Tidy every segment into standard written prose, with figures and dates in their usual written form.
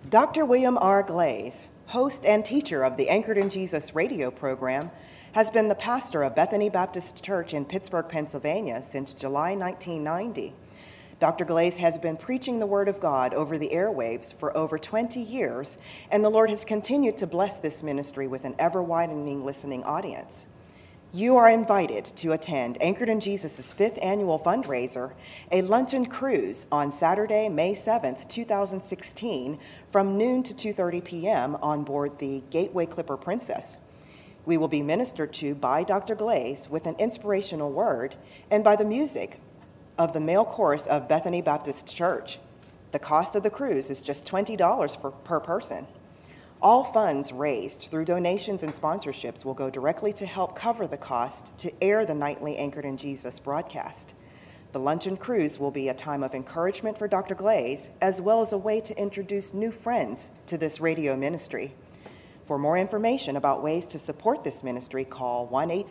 Dr. William R. Glaze, host and teacher of the Anchored in Jesus radio program, has been the pastor of Bethany Baptist Church in Pittsburgh, Pennsylvania since July 1990. Dr. Glaze has been preaching the Word of God over the airwaves for over 20 years, and the Lord has continued to bless this ministry with an ever-widening listening audience. You are invited to attend Anchored in Jesus' 5th annual fundraiser, a luncheon cruise on Saturday, May 7th, 2016, from noon to 2:30 p.m. on board the Gateway Clipper Princess. We will be ministered to by Dr. Glaze with an inspirational word and by the music of the male chorus of Bethany Baptist Church. The cost of the cruise is just $20 per person. All funds raised through donations and sponsorships will go directly to help cover the cost to air the nightly Anchored in Jesus broadcast. The luncheon cruise will be a time of encouragement for Dr. Glaze, as well as a way to introduce new friends to this radio ministry. For more information about ways to support this ministry, call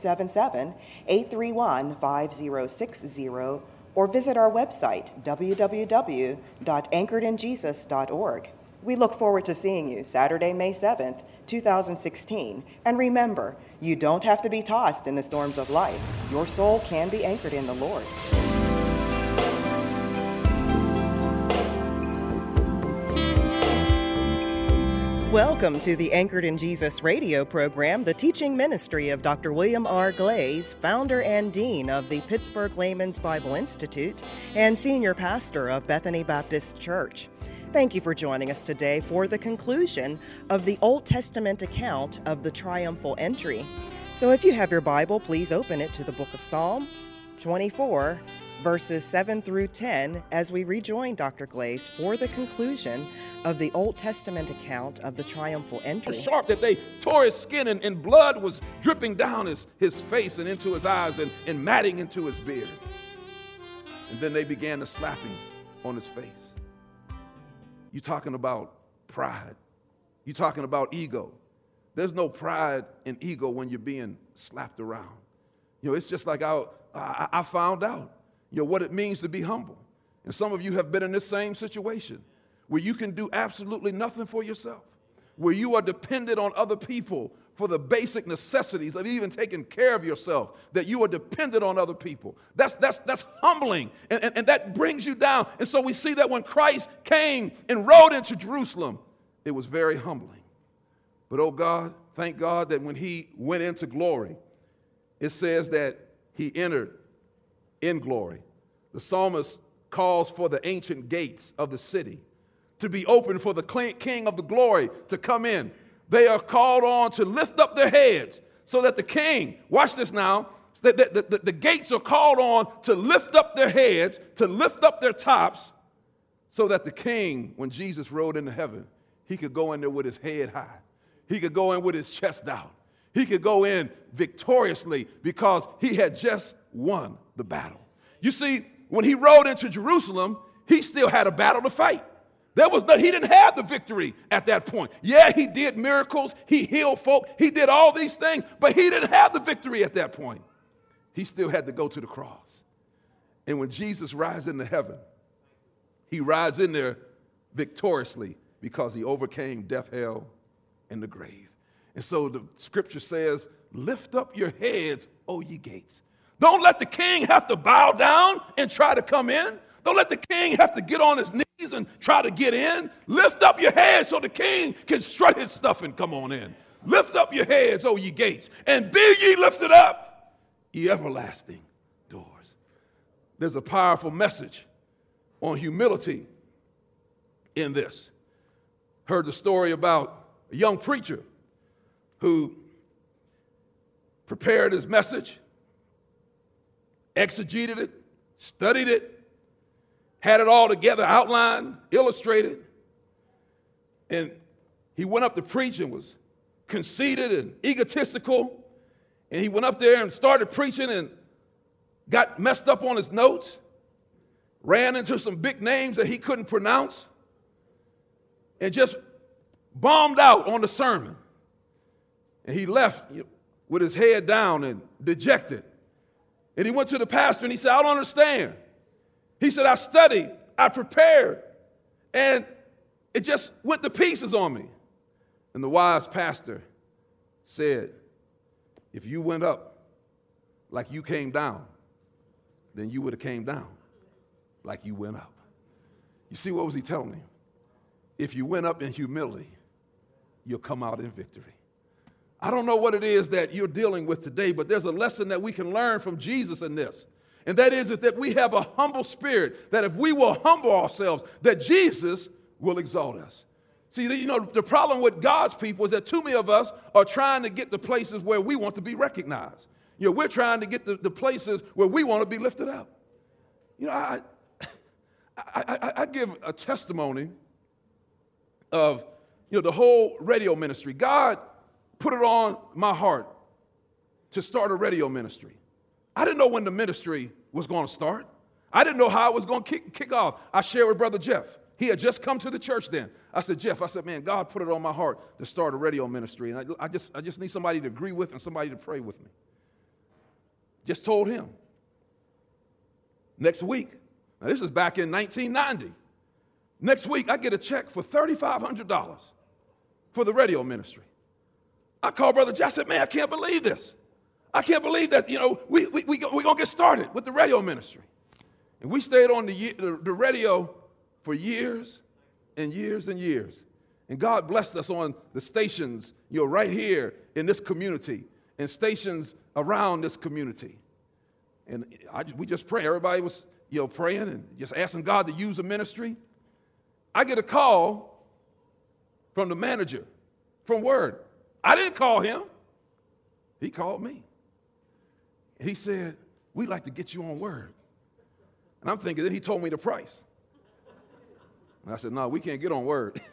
1-877-831-5060 or visit our website, www.anchoredinjesus.org. We look forward to seeing you Saturday, May 7th, 2016. And remember, you don't have to be tossed in the storms of life. Your soul can be anchored in the Lord. Welcome to the Anchored in Jesus radio program, the teaching ministry of Dr. William R. Glaze, founder and dean of the Pittsburgh Layman's Bible Institute and senior pastor of Bethany Baptist Church. Thank you for joining us today for the conclusion of the Old Testament account of the triumphal entry. So if you have your Bible, please open it to the book of Psalm 24, verses 7 through 10, as we rejoin Dr. Glaze for the conclusion of the Old Testament account of the triumphal entry. So sharp that they tore his skin and blood was dripping down his face and into his eyes and matting into his beard. And then they began to slap him on his face. You're talking about pride. You're talking about ego. There's no pride and ego when you're being slapped around. It's just like I found out, what it means to be humble. And some of you have been in this same situation where you can do absolutely nothing for yourself, where you are dependent on other people for the basic necessities of even taking care of yourself, that you are dependent on other people. That's humbling, and that brings you down. And so we see that when Christ came and rode into Jerusalem, it was very humbling. But oh God, thank God that when he went into glory, it says that he entered in glory. The psalmist calls for the ancient gates of the city to be open for the King of the glory to come in. They are called on to lift up their heads so that the king, watch this now, the gates are called on to lift up their heads, to lift up their tops, so that the king, when Jesus rode into heaven, he could go in there with his head high. He could go in with his chest out. He could go in victoriously because he had just won the battle. You see, when he rode into Jerusalem, he still had a battle to fight. He didn't have the victory at that point. Yeah, he did miracles. He healed folk. He did all these things, but he didn't have the victory at that point. He still had to go to the cross. And when Jesus rides into heaven, he rides in there victoriously because he overcame death, hell, and the grave. And so the scripture says, lift up your heads, O ye gates. Don't let the king have to bow down and try to come in. Don't let the king have to get on his knees and try to get in. Lift up your heads so the king can strut his stuff and come on in. Lift up your heads, O ye gates, and be ye lifted up, ye everlasting doors. There's a powerful message on humility in this. Heard the story about a young preacher who prepared his message, exegeted it, studied it, had it all together, outlined, illustrated. And he went up to preach and was conceited and egotistical. And he went up there and started preaching and got messed up on his notes, ran into some big names that he couldn't pronounce, and just bombed out on the sermon. And he left with his head down and dejected. And he went to the pastor and he said, I don't understand. He said, I studied, I prepared, and it just went to pieces on me. And the wise pastor said, if you went up like you came down, then you would have came down like you went up. You see, what was he telling me? If you went up in humility, you'll come out in victory. I don't know what it is that you're dealing with today, but there's a lesson that we can learn from Jesus in this. And that is that we have a humble spirit, that if we will humble ourselves, that Jesus will exalt us. See, the problem with God's people is that too many of us are trying to get to places where we want to be recognized. We're trying to get the places where we want to be lifted up. I give a testimony of, the whole radio ministry. God put it on my heart to start a radio ministry. I didn't know when the ministry was going to start. I didn't know how it was going to kick off. I shared with Brother Jeff. He had just come to the church then. I said, Jeff, man, God put it on my heart to start a radio ministry, and I just need somebody to agree with and somebody to pray with me. Just told him. Next week, now this is back in 1990. Next week, I get a check for $3,500 for the radio ministry. I called Brother Jeff. I said, man, I can't believe this. I can't believe that, we're going to get started with the radio ministry. And we stayed on the radio for years and years and years. And God blessed us on the stations, right here in this community and stations around this community. And we just pray. Everybody was, praying and just asking God to use the ministry. I get a call from the manager from Word. I didn't call him. He called me. He said, we'd like to get you on Word. And I'm thinking that he told me the price. And I said, no, we can't get on Word.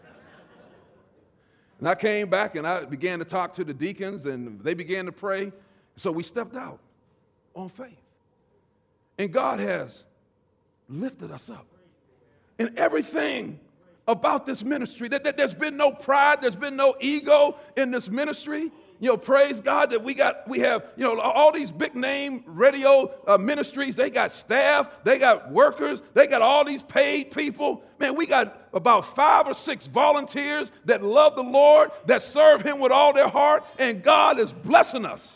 And I came back and I began to talk to the deacons and they began to pray. So we stepped out on faith. And God has lifted us up. And everything about this ministry, that there's been no pride, there's been no ego in this ministry. Praise God that we have, all these big name radio ministries. They got staff, they got workers, they got all these paid people. Man, we got about 5 or 6 volunteers that love the Lord, that serve him with all their heart, and God is blessing us.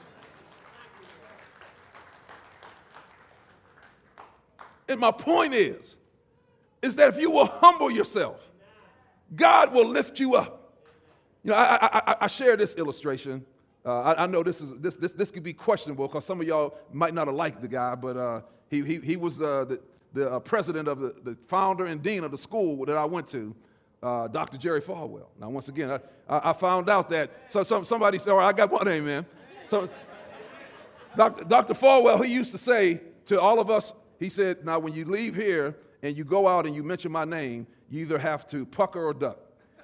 And my point is that if you will humble yourself, God will lift you up. I share this illustration. I know this could be questionable because some of y'all might not have liked the guy, but he was the president of the founder and dean of the school that I went to, Dr. Jerry Falwell. Now, once again, I found out that somebody said, all right, I got one amen. So Dr. Falwell, he used to say to all of us, he said, now when you leave here and you go out and you mention my name, you either have to pucker or duck.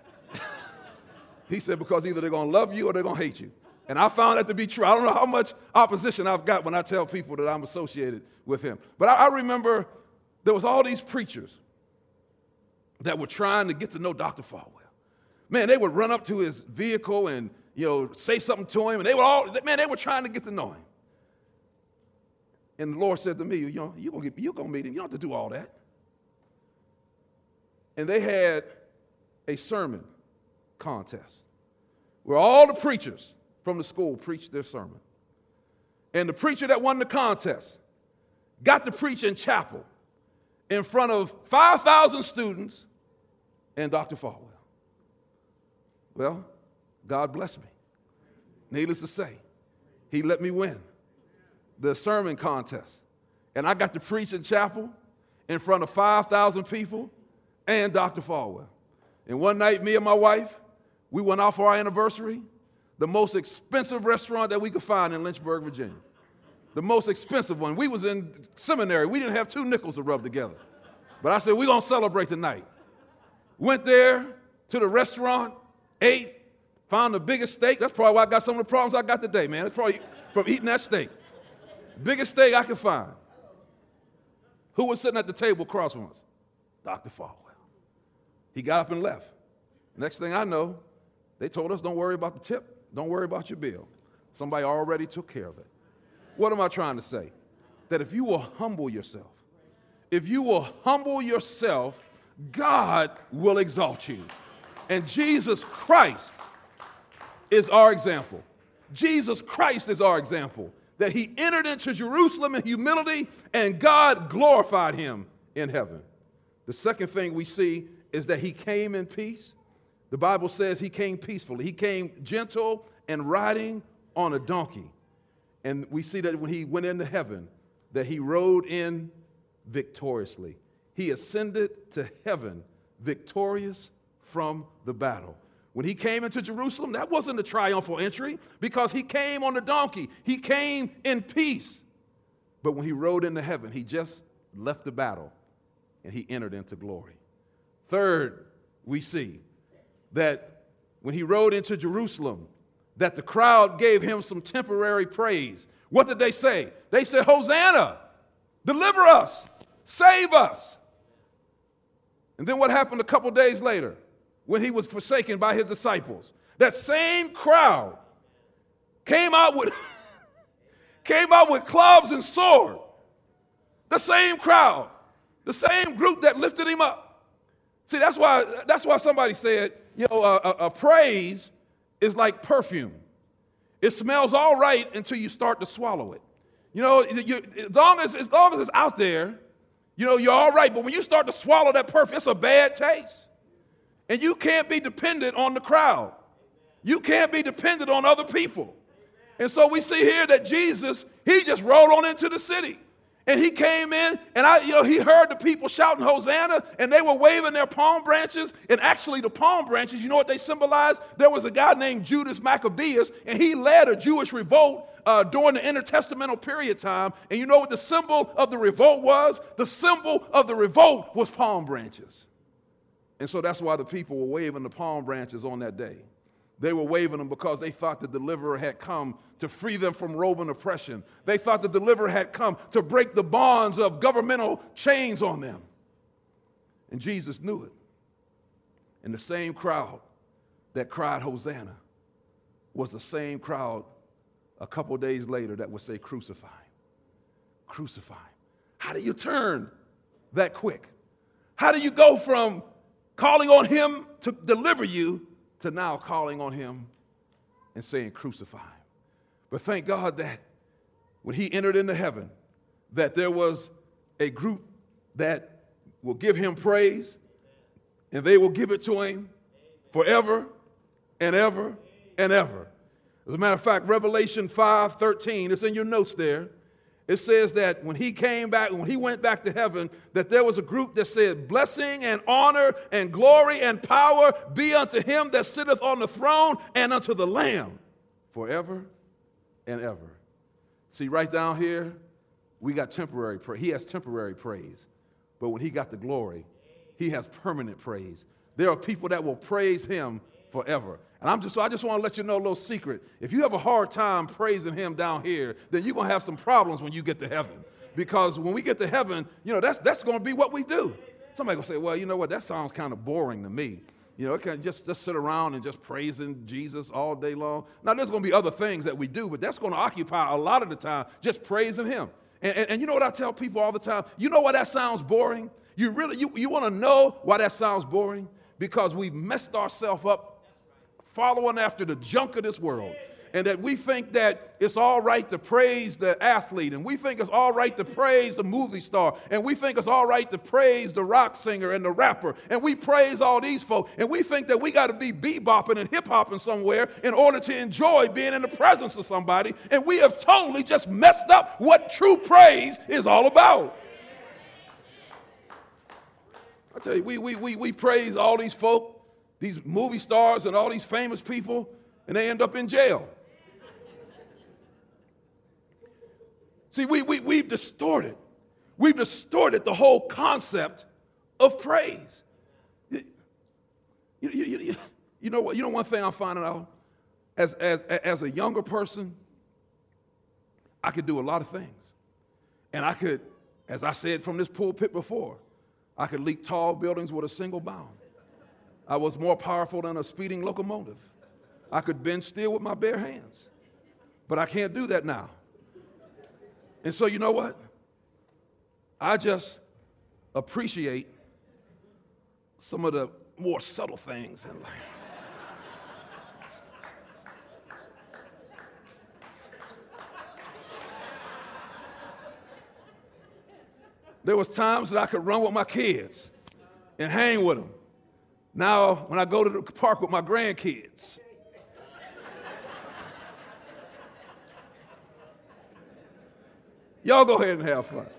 He said, because either they're going to love you or they're going to hate you. And I found that to be true. I don't know how much opposition I've got when I tell people that I'm associated with him. But I remember there was all these preachers that were trying to get to know Dr. Falwell. Man, they would run up to his vehicle and, say something to him. And they were trying to get to know him. And the Lord said to me, you're going to meet him. You don't have to do all that. And they had a sermon contest where all the preachers from the school preached their sermon. And the preacher that won the contest got to preach in chapel in front of 5,000 students and Dr. Falwell. Well, God blessed me. Needless to say, he let me win the sermon contest. And I got to preach in chapel in front of 5,000 people and Dr. Falwell. And one night, me and my wife, we went out for our anniversary, the most expensive restaurant that we could find in Lynchburg, Virginia. The most expensive one. We was in seminary. We didn't have 2 nickels to rub together. But I said, we're going to celebrate tonight. Went there to the restaurant, ate, found the biggest steak. That's probably why I got some of the problems I got today, man. It's probably from eating that steak. Biggest steak I could find. Who was sitting at the table across from us? Dr. Falwell. He got up and left. Next thing I know, they told us, don't worry about the tip. Don't worry about your bill. Somebody already took care of it. What am I trying to say? That if you will humble yourself, God will exalt you. And Jesus Christ is our example. Jesus Christ is our example, that he entered into Jerusalem in humility and God glorified him in heaven. The second thing we see is that he came in peace. The Bible says he came peacefully. He came gentle and riding on a donkey. And we see that when he went into heaven, that he rode in victoriously. He ascended to heaven victorious from the battle. When he came into Jerusalem, that wasn't a triumphal entry because he came on the donkey. He came in peace. But when he rode into heaven, he just left the battle and he entered into glory. Third, we see that when he rode into Jerusalem, that the crowd gave him some temporary praise. What did they say? They said, Hosanna, deliver us, save us. And then what happened a couple days later when he was forsaken by his disciples? That same crowd came out with clubs and sword. The same crowd, the same group that lifted him up. See, that's why somebody said, a praise is like perfume. It smells all right until you start to swallow it. As long as it's out there, you're all right. But when you start to swallow that perfume, it's a bad taste. And you can't be dependent on the crowd. You can't be dependent on other people. And so we see here that Jesus, he just rode on into the city. And he came in, and he heard the people shouting Hosanna, and they were waving their palm branches. And actually, the palm branches, you know what they symbolize? There was a guy named Judas Maccabeus, and he led a Jewish revolt during the intertestamental period time. And you know what the symbol of the revolt was? The symbol of the revolt was palm branches. And so that's why the people were waving the palm branches on that day. They were waving them because they thought the deliverer had come to free them from Roman oppression. They thought the deliverer had come to break the bonds of governmental chains on them. And Jesus knew it. And the same crowd that cried Hosanna was the same crowd a couple days later that would say, crucify him. Crucify him. How do you turn that quick? How do you go from calling on him to deliver you to now calling on him and saying, crucify him? But thank God that when he entered into heaven, that there was a group that will give him praise, and they will give it to him forever and ever and ever. As a matter of fact, Revelation 5:13, it's in your notes there. It says that when he came back, when he went back to heaven, that there was a group that said, blessing and honor and glory and power be unto him that sitteth on the throne and unto the Lamb forever and ever. See, right down here, we got temporary praise. He has temporary praise. But when he got the glory, he has permanent praise. There are people that will praise him forever. And I just want to let you know a little secret. If you have a hard time praising him down here, then you're going to have some problems when you get to heaven. Because when we get to heaven, that's going to be what we do. Somebody will say, well, you know what, that sounds kind of boring to me. It can't just sit around and just praising Jesus all day long. Now, there's going to be other things that we do, but that's going to occupy a lot of the time just praising him. And you know what I tell people all the time? You know why that sounds boring? You want to know why that sounds boring? Because we've messed ourselves up following after the junk of this world. And that we think that it's all right to praise the athlete, and we think it's all right to praise the movie star, and we think it's all right to praise the rock singer and the rapper, and we praise all these folks, and we think that we got to be bebopping and hip-hopping somewhere in order to enjoy being in the presence of somebody, and we have totally just messed up what true praise is all about. I tell you, we praise all these folk, these movie stars and all these famous people, and they end up in jail. See, we've distorted the whole concept of praise. You know what? You know one thing I'm finding out? As a younger person, I could do a lot of things. And I could, as I said from this pulpit before, I could leap tall buildings with a single bound. I was more powerful than a speeding locomotive. I could bend steel with my bare hands. But I can't do that now. And so you know what? I just appreciate some of the more subtle things in life. There was times that I could run with my kids and hang with them. Now, when I go to the park with my grandkids, y'all go ahead and have fun.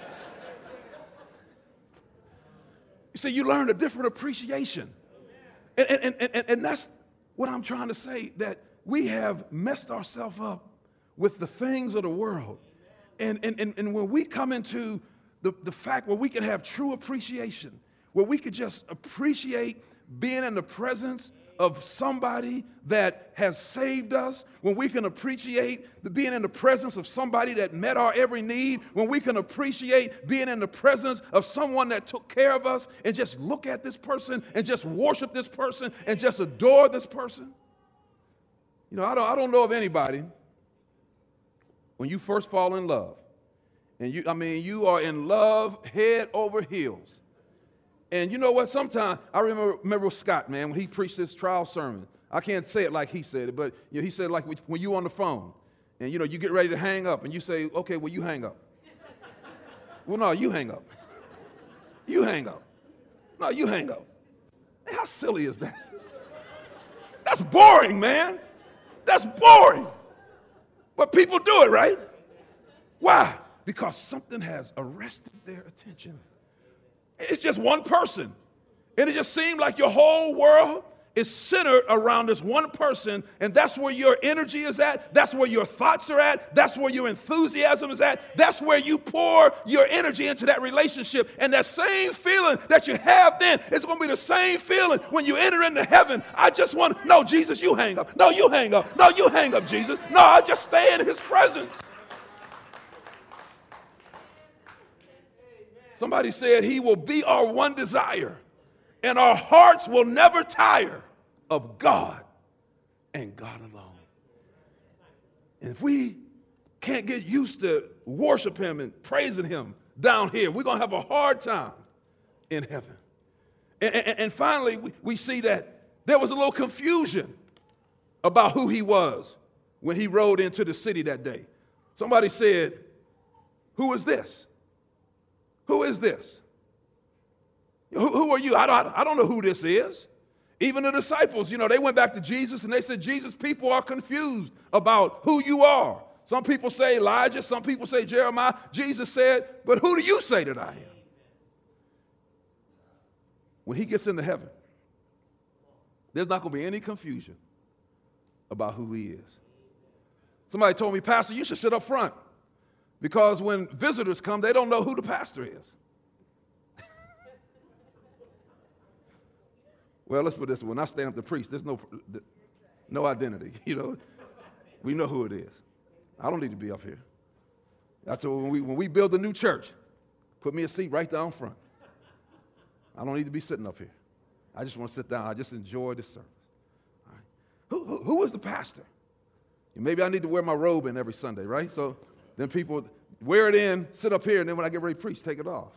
You see, you learn a different appreciation. And that's what I'm trying to say, that we have messed ourselves up with the things of the world. And when we come into the fact where we can have true appreciation, where we could just appreciate being in the presence of somebody that has saved us, when we can appreciate being in the presence of somebody that met our every need, when we can appreciate being in the presence of someone that took care of us, and just look at this person and just worship this person and just adore this person. You know, I don't know of anybody, when you first fall in love, and you are in love head over heels. And you know what? Sometimes I remember Scott, man, when he preached his trial sermon. I can't say it like he said it, but he said, like, when you on the phone and you get ready to hang up and you say, okay, well, you hang up. Well, no, you hang up. You hang up. No, you hang up. Man, how silly is that? That's boring, man. That's boring. But people do it, right? Why? Because something has arrested their attention. It's just one person. And it just seems like your whole world is centered around this one person, and that's where your energy is at. That's where your thoughts are at. That's where your enthusiasm is at. That's where you pour your energy into that relationship. And that same feeling that you have then is going to be the same feeling when you enter into heaven. I just want, no, Jesus, you hang up. No, you hang up. No, you hang up, Jesus. No, I just stay in his presence. Somebody said he will be our one desire, and our hearts will never tire of God and God alone. And if we can't get used to worship him and praising him down here, we're going to have a hard time in heaven. And finally, we see that there was a little confusion about who he was when he rode into the city that day. Somebody said, who is this? Who is this? Who are you? I don't know who this is. Even the disciples, they went back to Jesus and they said, Jesus, people are confused about who you are. Some people say Elijah, some people say Jeremiah. Jesus said, but who do you say that I am? When he gets into heaven, there's not going to be any confusion about who he is. Somebody told me, Pastor, you should sit up front. Because when visitors come, they don't know who the pastor is. Well, let's put this, when I stand up to preach, there's no identity, We know who it is. I don't need to be up here. That's when we build a new church, put me a seat right down front. I don't need to be sitting up here. I just want to sit down. I just enjoy the service. All right. Who is the pastor? Maybe I need to wear my robe in every Sunday, right? So then people wear it in, sit up here, and then when I get ready to preach, take it off.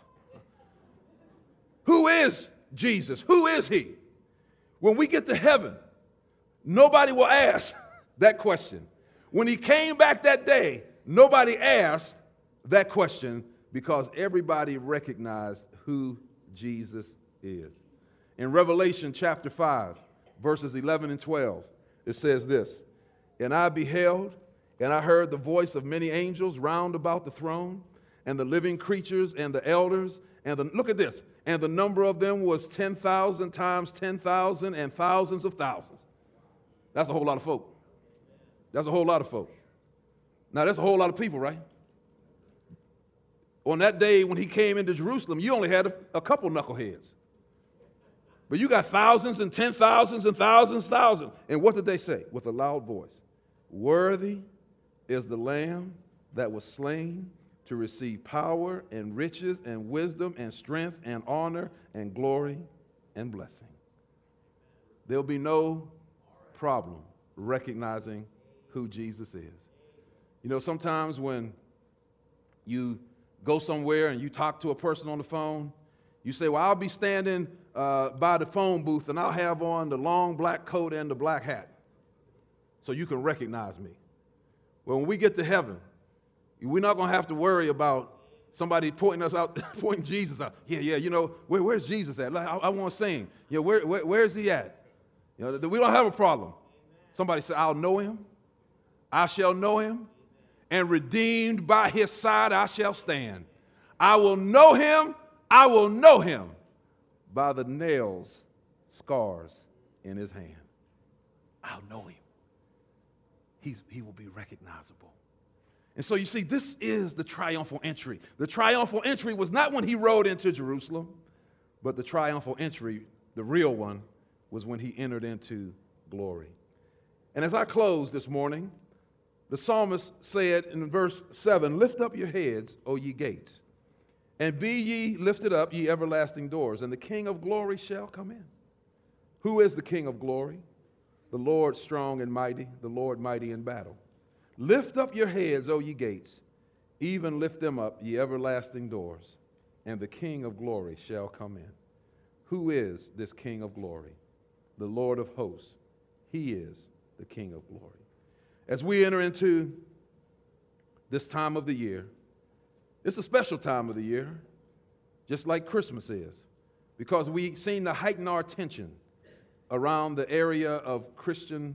Who is Jesus? Who is he? When we get to heaven, nobody will ask that question. When he came back that day, nobody asked that question because everybody recognized who Jesus is. In Revelation chapter 5, verses 11 and 12, it says this, and I beheld, and I heard the voice of many angels round about the throne, and the living creatures and the elders, look at this, and the number of them was 10,000 times 10,000 and thousands of thousands. That's a whole lot of folk. That's a whole lot of folk. Now, that's a whole lot of people, right? On that day when he came into Jerusalem, you only had a couple knuckleheads. But you got thousands and 10,000s and thousands. And what did they say? With a loud voice, worthy is the Lamb that was slain to receive power and riches and wisdom and strength and honor and glory and blessing. There'll be no problem recognizing who Jesus is. Sometimes when you go somewhere and you talk to a person on the phone, you say, well, I'll be standing by the phone booth, and I'll have on the long black coat and the black hat so you can recognize me. Well, when we get to heaven, we're not going to have to worry about somebody pointing us out, pointing Jesus out. Yeah, you know, where's Jesus at? Like, I want to sing. Yeah, where's he at? You know, we don't have a problem. Somebody said, I'll know him. I shall know him. And redeemed by his side I shall stand. I will know him. I will know him by the nails, scars in his hand. I'll know him. He will be recognizable. And so you see, this is the triumphal entry. The triumphal entry was not when he rode into Jerusalem, but the triumphal entry, the real one, was when he entered into glory. And as I close this morning, the psalmist said in verse 7, lift up your heads, O ye gates, and be ye lifted up, ye everlasting doors, and the King of glory shall come in. Who is the King of glory? The Lord strong and mighty, the Lord mighty in battle. Lift up your heads, O ye gates, even lift them up, ye everlasting doors, and the King of glory shall come in. Who is this King of glory? The Lord of hosts. He is the King of glory. As we enter into this time of the year, it's a special time of the year, just like Christmas is, because we seem to heighten our attention around the area of Christian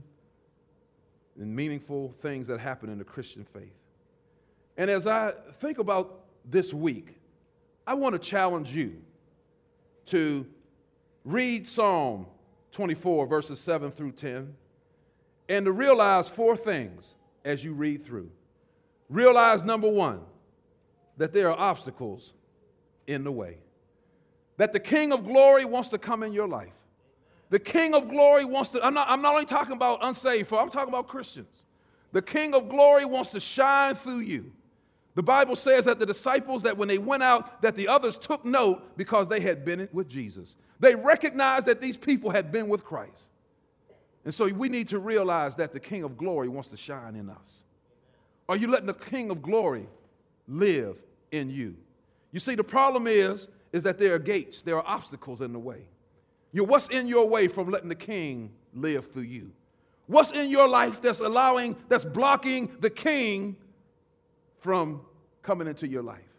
and meaningful things that happen in the Christian faith. And as I think about this week, I want to challenge you to read Psalm 24, verses 7 through 10, and to realize four things as you read through. Realize, number one, that there are obstacles in the way. That the King of glory wants to come in your life. The King of glory wants to, I'm not only talking about unsaved folk, I'm talking about Christians. The King of glory wants to shine through you. The Bible says that the disciples, that when they went out, that the others took note because they had been with Jesus. They recognized that these people had been with Christ. And so we need to realize that the King of glory wants to shine in us. Are you letting the King of glory live in you? You see, the problem is that there are gates, there are obstacles in the way. What's in your way from letting the King live through you? What's in your life that's blocking the King from coming into your life?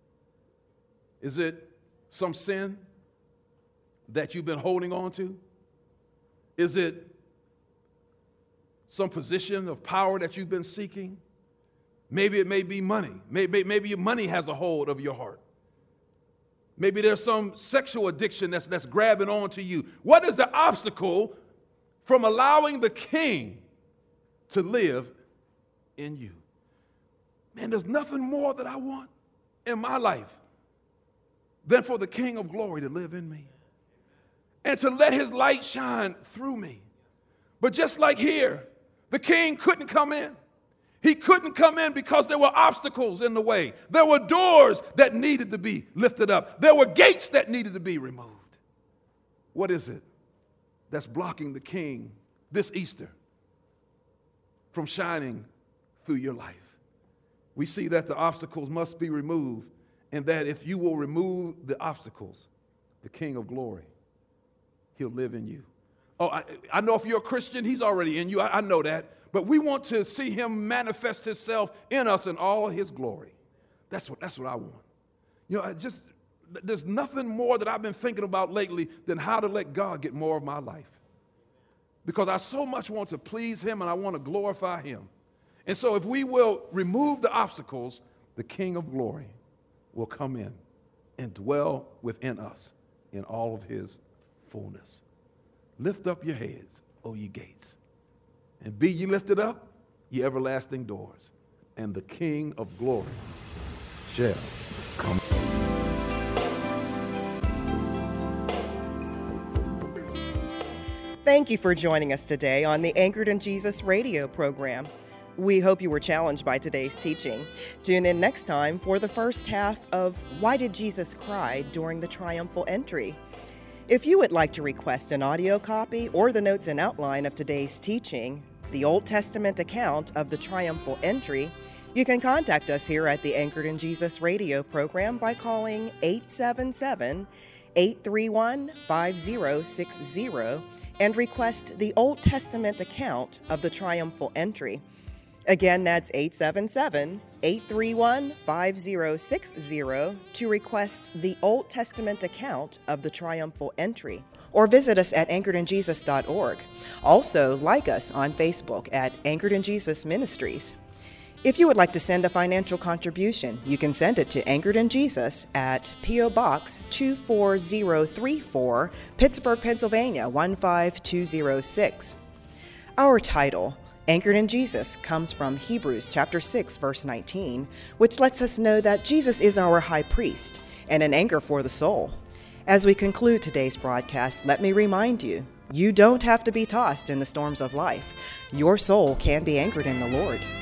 Is it some sin that you've been holding on to? Is it some position of power that you've been seeking? Maybe it may be money. Maybe your money has a hold of your heart. Maybe there's some sexual addiction that's grabbing onto you. What is the obstacle from allowing the King to live in you? Man, there's nothing more that I want in my life than for the King of glory to live in me and to let his light shine through me. But just like here, the King couldn't come in. He couldn't come in because there were obstacles in the way. There were doors that needed to be lifted up. There were gates that needed to be removed. What is it that's blocking the King this Easter from shining through your life? We see that the obstacles must be removed, and that if you will remove the obstacles, the King of glory, he'll live in you. Oh, I know if you're a Christian, he's already in you. I know that. But we want to see him manifest himself in us in all his glory. That's what I want. There's nothing more that I've been thinking about lately than how to let God get more of my life. Because I so much want to please him and I want to glorify him. And so if we will remove the obstacles, the King of glory will come in and dwell within us in all of his fullness. Lift up your heads, O ye gates, and be ye lifted up, ye everlasting doors, and the King of glory shall come. Thank you for joining us today on the Anchored in Jesus radio program. We hope you were challenged by today's teaching. Tune in next time for the first half of Why Did Jesus Cry During the Triumphal Entry? If you would like to request an audio copy or the notes and outline of today's teaching, the Old Testament account of the triumphal entry, you can contact us here at the Anchored in Jesus radio program by calling 877 831-5060 and request the Old Testament account of the triumphal entry. Again, that's 877-831-5060 to request the Old Testament account of the triumphal entry. Or visit us at anchoredinjesus.org. Also, like us on Facebook at Anchored in Jesus Ministries. If you would like to send a financial contribution, you can send it to Anchored in Jesus at P.O. Box 24034, Pittsburgh, Pennsylvania 15206. Our title, Anchored in Jesus, comes from Hebrews chapter 6, verse 19, which lets us know that Jesus is our high priest and an anchor for the soul. As we conclude today's broadcast, let me remind you, you don't have to be tossed in the storms of life. Your soul can be anchored in the Lord.